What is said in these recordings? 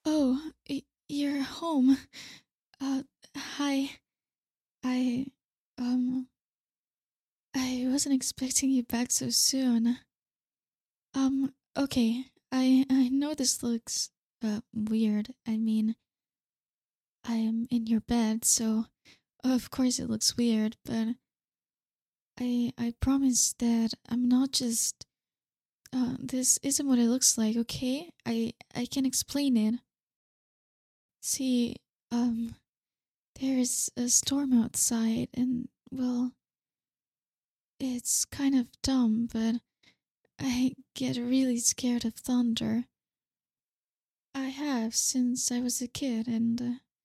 Oh, you're home. Uh, hi. I, um, I wasn't expecting you back so soon. Okay. I know this looks, weird. I mean, I am in your bed, so of course it looks weird, but I promise that I'm not just, this isn't what it looks like, okay? I can explain it. See, um, there's a storm outside, and, well, it's kind of dumb, but I get really scared of thunder. I have since I was a kid, and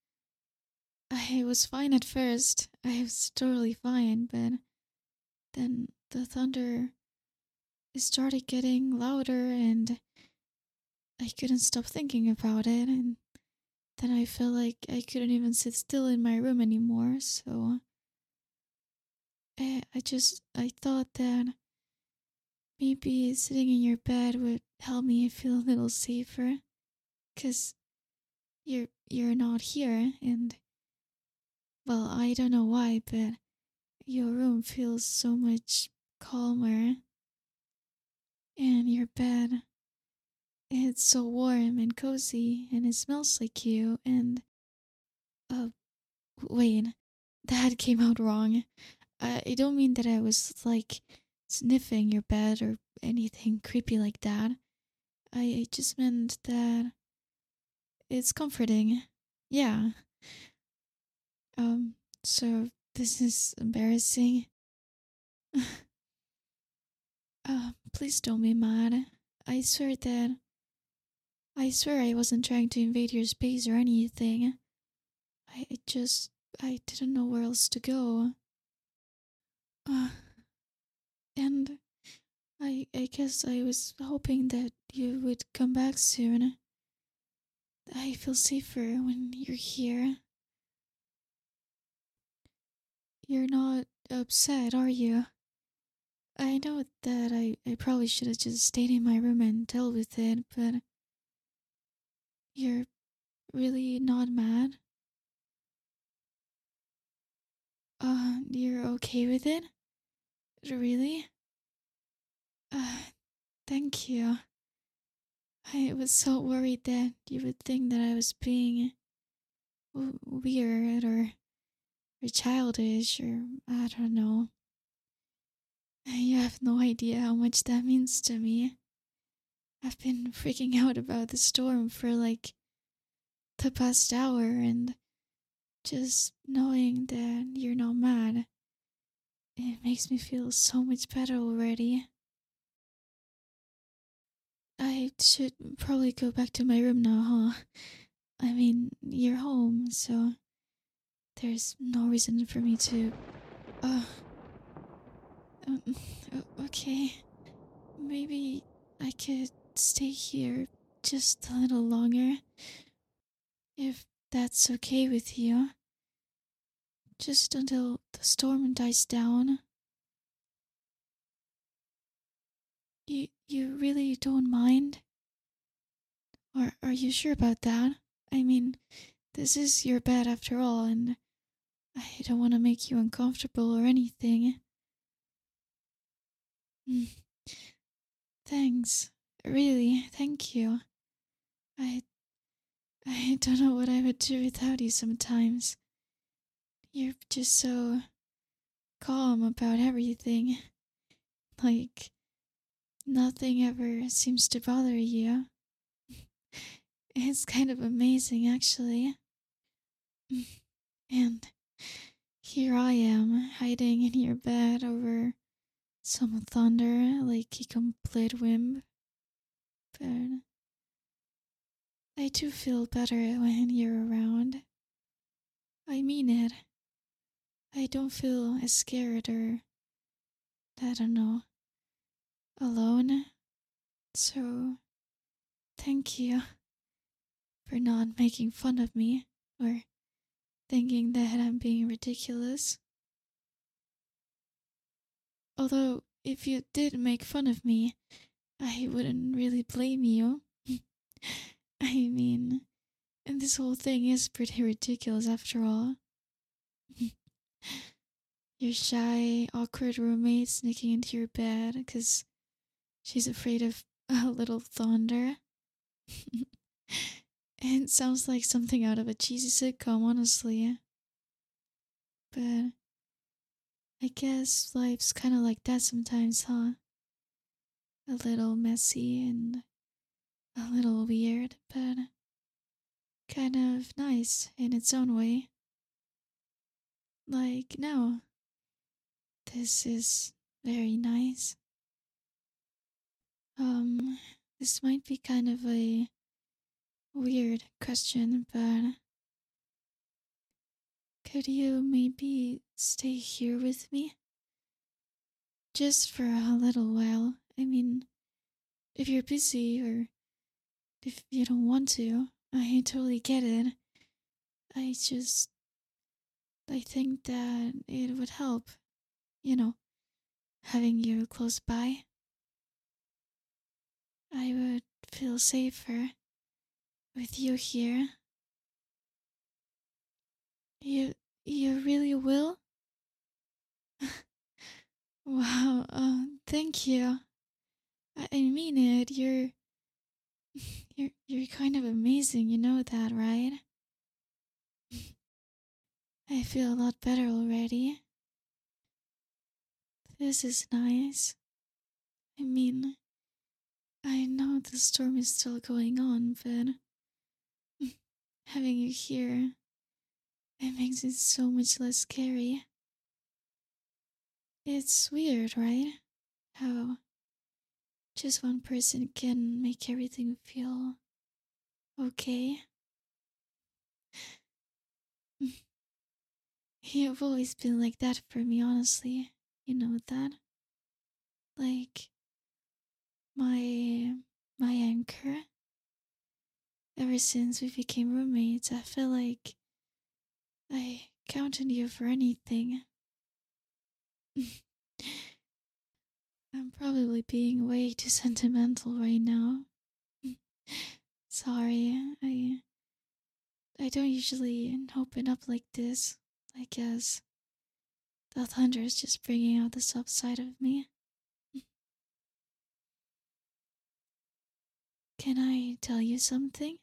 I was fine at first. I was totally fine, but then the thunder started getting louder, and I couldn't stop thinking about it. And then I felt like I couldn't even sit still in my room anymore. So I thought that maybe sitting in your bed would help me feel a little safer, cause you're not here, and, well, I don't know why, but your room feels so much calmer, and your bed, it's so warm and cozy, and it smells like you. And, uh wait, that came out wrong. I don't mean that I was like sniffing your bed or anything creepy like that. I just meant that it's comforting. Yeah. Um, so this is embarrassing. Please don't be mad. I swear that I swear I wasn't trying to invade your space or anything. I just I didn't know where else to go. Uh, and I guess I was hoping that you would come back soon. I feel safer when you're here. You're not upset, are you? I know that I probably should have just stayed in my room and dealt with it, but you're really not mad? You're okay with it? Really? Uh, Thank you. I was so worried that you would think that I was being weird or childish, or I don't know. You have no idea how much that means to me. I've been freaking out about the storm for like the past hour, and just knowing that you're not mad, it makes me feel so much better already. I should probably go back to my room now, huh? I mean, you're home, so there's no reason for me to. Uh, um, okay. Maybe I could stay here just a little longer, if that's okay with you. Just until the storm dies down. You really don't mind? Or are you sure about that? I mean, this is your bed after all, and I don't want to make you uncomfortable or anything. Mm, thanks. Really, thank you. I I don't know what I would do without you sometimes. You're just so calm about everything. Like nothing ever seems to bother you. It's kind of amazing, actually. And here I am, hiding in your bed over some thunder like a complete wimp. But I do feel better when you're around. I mean it. I don't feel as scared or, I don't know, alone. So, thank you for not making fun of me or thinking that I'm being ridiculous. Although, if you did make fun of me, I wouldn't really blame you. I mean, And this whole thing is pretty ridiculous after all. Your shy, awkward roommate sneaking into your bed because she's afraid of a little thunder. It sounds like something out of a cheesy sitcom, honestly. But I guess life's kind of like that sometimes, huh? A little messy and a little weird, but kind of nice in its own way. Like, no, this is very nice. Um, this might be kind of a weird question, but could you maybe stay here with me? Just for a little while. I mean, if you're busy or if you don't want to, I totally get it. I just, I think that it would help, you know, having you close by. I would feel safer with you here. You, you really will? Wow, thank you. I mean it. You're kind of amazing. You know that, right? I feel a lot better already. This is nice. I mean, I know the storm is still going on, but having you here, it makes it so much less scary. It's weird, right? How just one person can make everything feel okay. You've always been like that for me, honestly. You know that? Like my my anchor. Ever since we became roommates, I feel like I count on you for anything. I'm probably being way too sentimental right now. Sorry, I don't usually open up like this. I guess the thunder is just bringing out the soft side of me. Can I tell you something?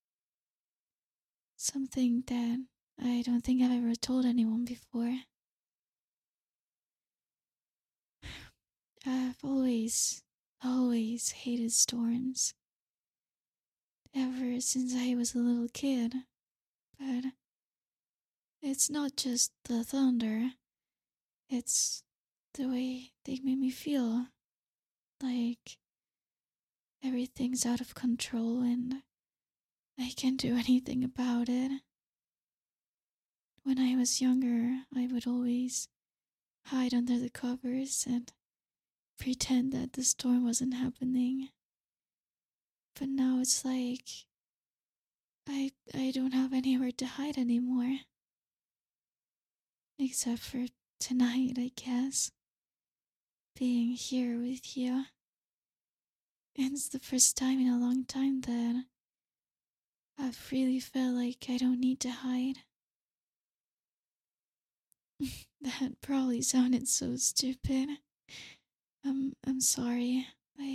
Something that I don't think I've ever told anyone before. I've always hated storms. Ever since I was a little kid. But it's not just the thunder, it's the way they made me feel. Like everything's out of control and I can't do anything about it. When I was younger, I would always hide under the covers and pretend that the storm wasn't happening. But now it's like I don't have anywhere to hide anymore. Except for tonight, I guess. Being here with you. And it's the first time in a long time that I've really felt like I don't need to hide. That probably sounded so stupid. I'm sorry.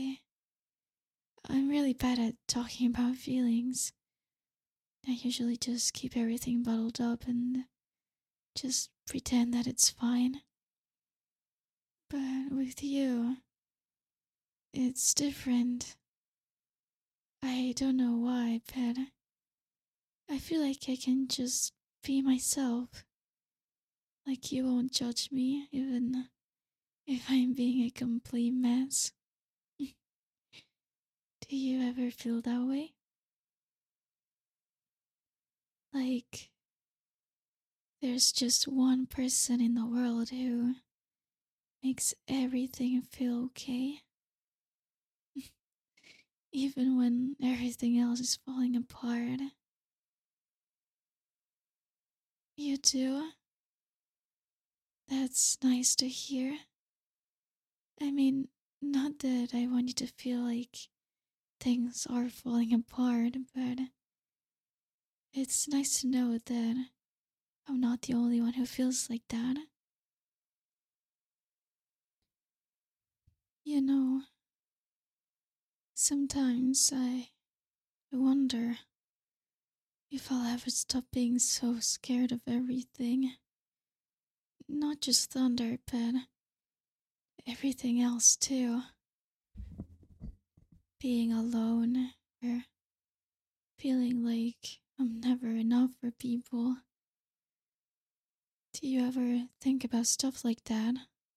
I'm really bad at talking about feelings. I usually just keep everything bottled up and just pretend that it's fine. But with you, it's different. I don't know why, but I feel like I can just be myself. Like you won't judge me, even if I'm being a complete mess. Do you ever feel that way? Like there's just one person in the world who makes everything feel okay, even when everything else is falling apart. You do? That's nice to hear. I mean, not that I want you to feel like things are falling apart, but It's nice to know that I'm not the only one who feels like that. You know, sometimes I wonder if I'll ever stop being so scared of everything. Not just thunder, but everything else too. Being alone, or feeling like I'm never enough for people. Do you ever think about stuff like that?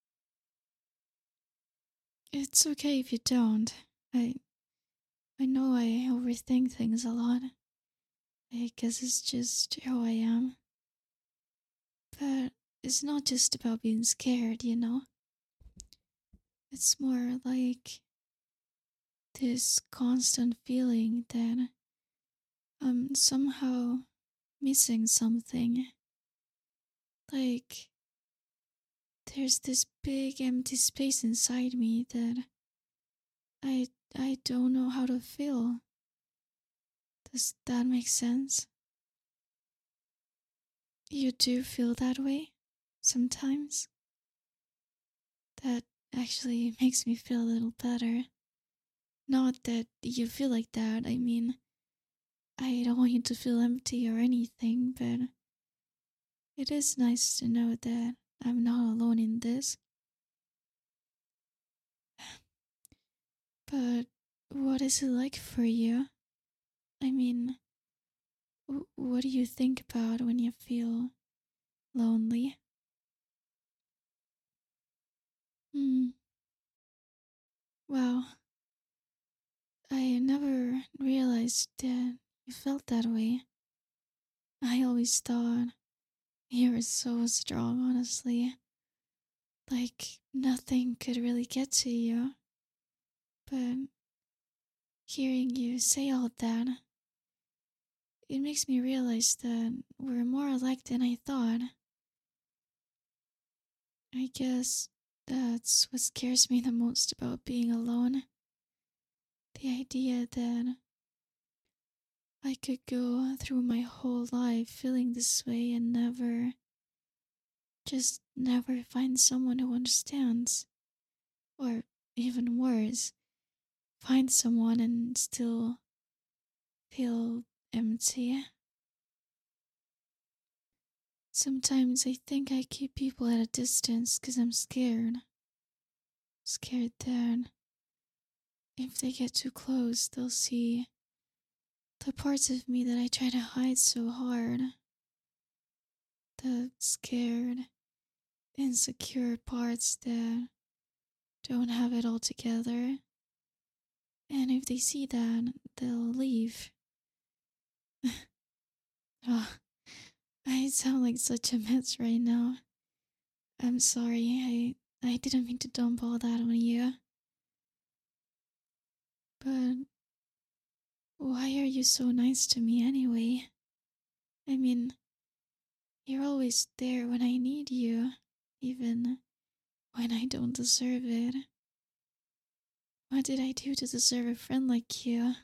It's okay if you don't. I I know I overthink things a lot. I guess it's just who I am. But it's not just about being scared, you know? It's more like this constant feeling that I'm somehow missing something. Like there's this big empty space inside me that I don't know how to fill. Does that make sense? You do feel that way sometimes? That actually makes me feel a little better. Not that you feel like that, I mean, I don't want you to feel empty or anything, but it is nice to know that I'm not alone in this. But what is it like for you? I mean, what do you think about when you feel lonely? Hmm, wow, I never realized that you felt that way. I always thought you were so strong, honestly. Like nothing could really get to you. But hearing you say all that, it makes me realize that we're more alike than I thought. I guess that's what scares me the most about being alone. The idea that I could go through my whole life feeling this way and never find someone who understands. Or even worse, find someone and still feel empty. Sometimes I think I keep people at a distance because I'm scared. Scared that if they get too close, they'll see the parts of me that I try to hide so hard. The scared, insecure parts that don't have it all together. And if they see that, they'll leave. Oh, I sound like such a mess right now. I'm sorry. I didn't mean to dump all that on you. But why are you so nice to me anyway? I mean, you're always there when I need you, even when I don't deserve it. What did I do to deserve a friend like you?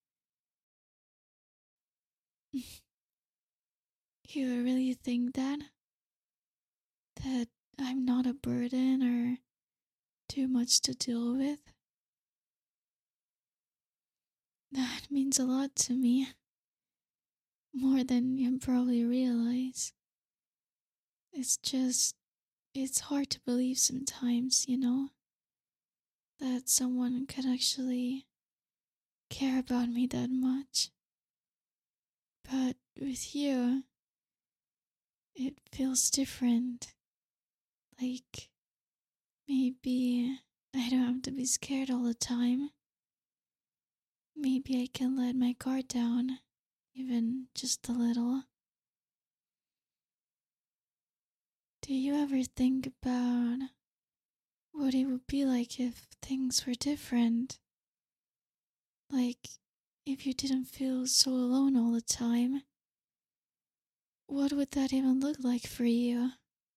You really think that? That I'm not a burden or too much to deal with? That means a lot to me. More than you probably realize. It's just, it's hard to believe sometimes, you know? That someone could actually care about me that much. But with you, it feels different. Like maybe I don't have to be scared all the time. Maybe I can let my guard down, even just a little. Do you ever think about what it would be like if things were different? Like if you didn't feel so alone all the time? What would that even look like for you?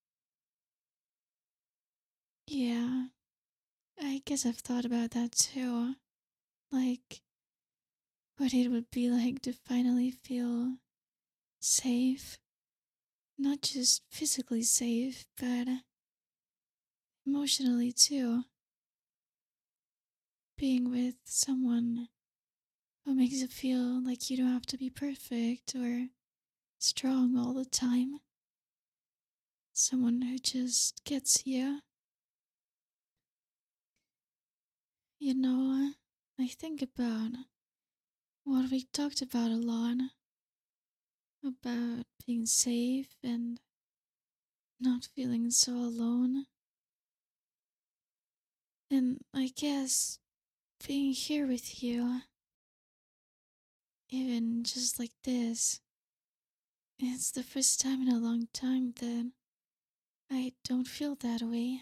Yeah, I guess I've thought about that too. Like, what it would be like to finally feel safe. Not just physically safe, but emotionally too. Being with someone who makes you feel like you don't have to be perfect or strong all the time. Someone who just gets you. You know, I think about what we talked about a lot about being safe and not feeling so alone. And I guess being here with you, even just like this, it's the first time in a long time that I don't feel that way.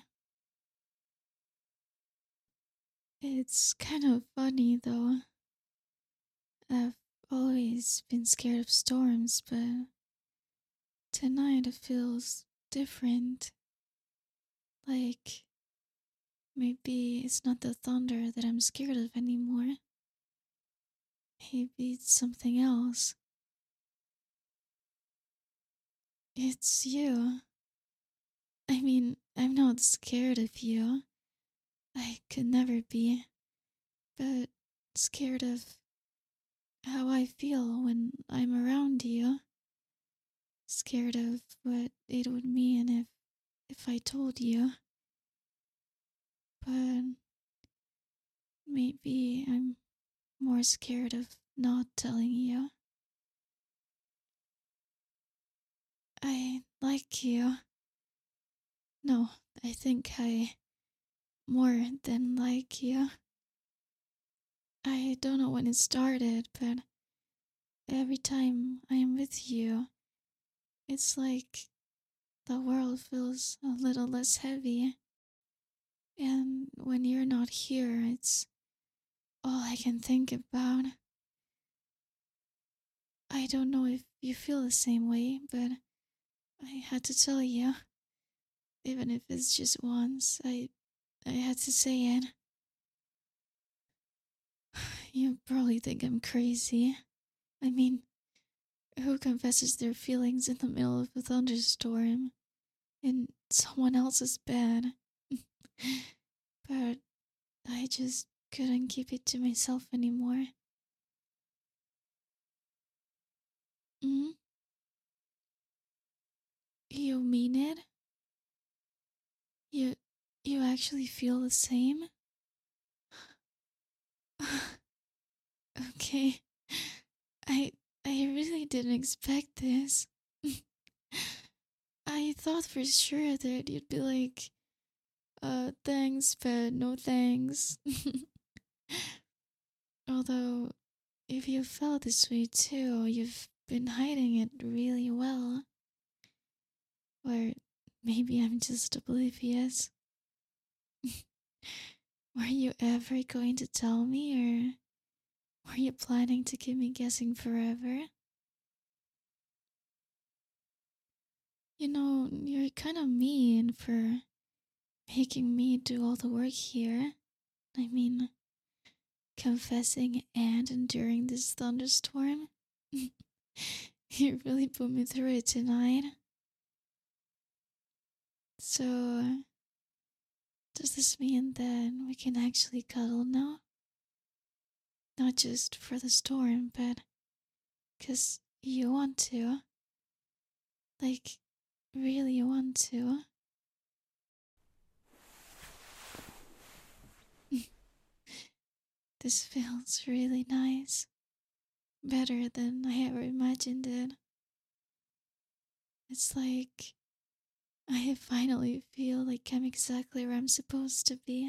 It's kind of funny though. I've always been scared of storms, but tonight it feels different. Like maybe it's not the thunder that I'm scared of anymore. Maybe it's something else. It's you. I mean, I'm not scared of you. I could never be. But scared of how I feel when I'm around you. Scared of what it would mean if I told you. But maybe I'm more scared of not telling you. I like you. No, I think I more than like you. I don't know when it started, but every time I am with you, it's like the world feels a little less heavy. And when you're not here, it's all I can think about. I don't know if you feel the same way, but I had to tell you, even if it's just once, I had to say it. You probably think I'm crazy. I mean, who confesses their feelings in the middle of a thunderstorm in someone else's bed? But I just couldn't keep it to myself anymore. Mm? You mean it? You you actually feel the same? Okay. I I really didn't expect this. I thought for sure that you'd be like, thanks, but no thanks. Although, if you felt this way too, you've been hiding it really well. Or maybe I'm just oblivious. Were you ever going to tell me, or were you planning to keep me guessing forever? You know, you're kind of mean for making me do all the work here. I mean, confessing and enduring this thunderstorm. You really put me through it tonight. So, does this mean that we can actually cuddle now? Not just for the storm, but because you want to. Like, really want to. This feels really nice. Better than I ever imagined it. It's like I finally feel like I'm exactly where I'm supposed to be.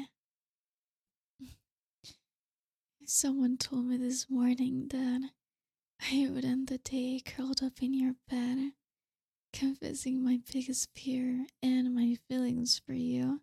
Someone told me this morning that I would end the day curled up in your bed, confessing my biggest fear and my feelings for you.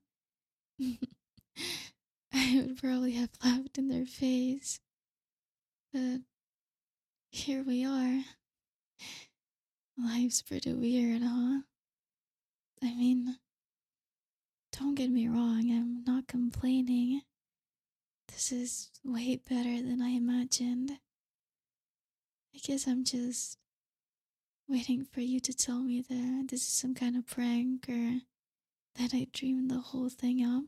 I would probably have laughed in their face, but here we are. Life's pretty weird, huh? I mean, don't get me wrong, I'm not complaining. This is way better than I imagined. I guess I'm just waiting for you to tell me that this is some kind of prank or that I dreamed the whole thing up.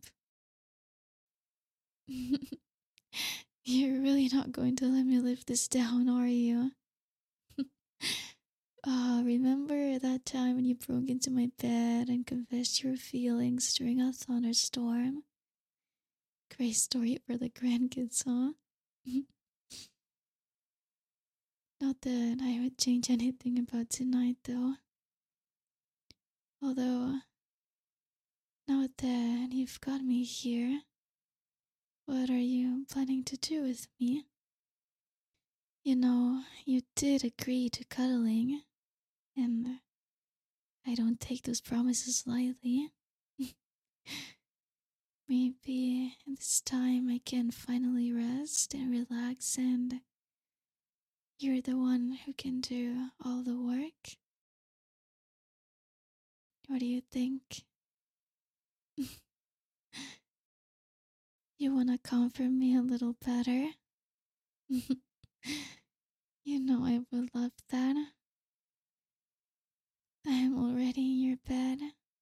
You're really not going to let me live this down, are you? Remember that time when you broke into my bed and confessed your feelings during a thunderstorm? Great story for the grandkids, huh? Not that I would change anything about tonight, though. Although, now that you've got me here, what are you planning to do with me? You know, you did agree to cuddling, and I don't take those promises lightly. Maybe this time I can finally rest and relax, and you're the one who can do all the work. What do you think? You wanna comfort me a little better? You know I would love that. I am already in your bed.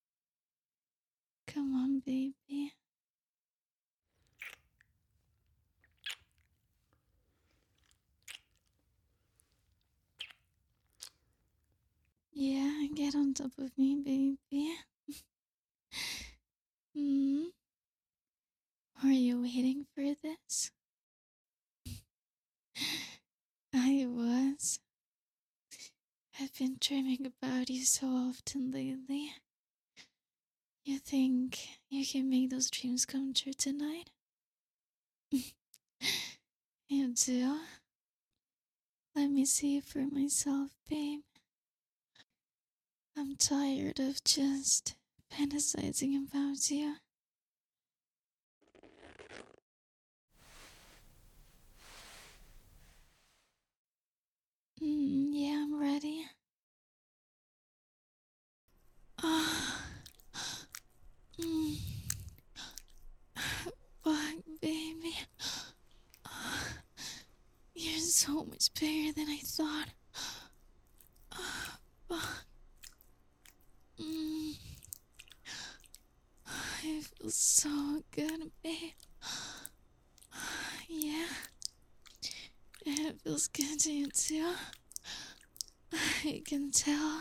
Come on, baby. Yeah, get on top of me, baby. Hmm? Are you waiting for this? I was. I've been dreaming about you so often lately. You think you can make those dreams come true tonight? You do? Let me see it for myself, babe. I'm tired of just fantasizing about you. Yeah, I'm ready. Ah, mm, fuck, baby. Ah, you're so much bigger than I thought. Ah, fuck. Mm, I feel so good, babe. Yeah, it feels good to you too. I can tell.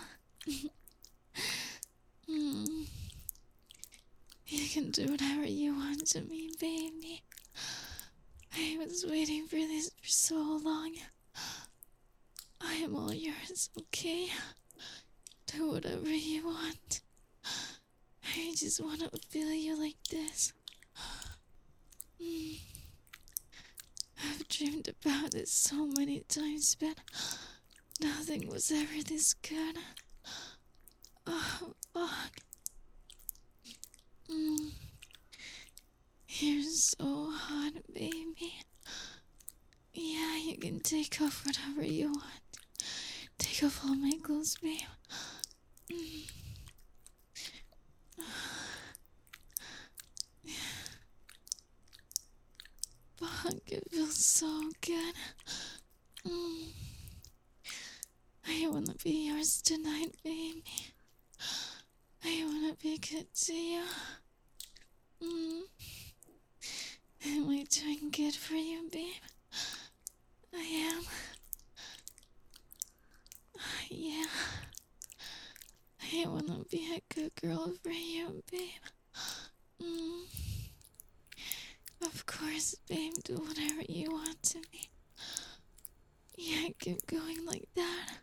Mm, you can do whatever you want to me, baby. I was waiting for this for so long. I am all yours, okay? Do whatever you want. I just want to feel you like this. Mm, I've dreamed about this so many times, but nothing was ever this good. Oh, fuck. Mm, you're so hot, baby. Yeah, you can take off whatever you want. Take off all my clothes, babe. Mm. Fuck, it feels so good. Mm. I wanna be yours tonight, baby. I wanna be good to you. Mm. Am I doing good for you, babe? I am. Yeah. I wanna be a good girl for you, babe. Mm. Of course, babe, do whatever you want to me. Yeah, keep going like that.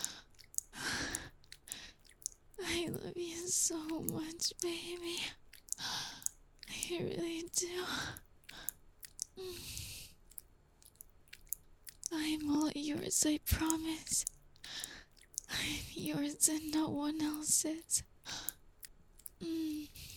I love you so much, baby. I really do. Mm. I'm all yours, I promise. I'm yours and no one else's. Mm.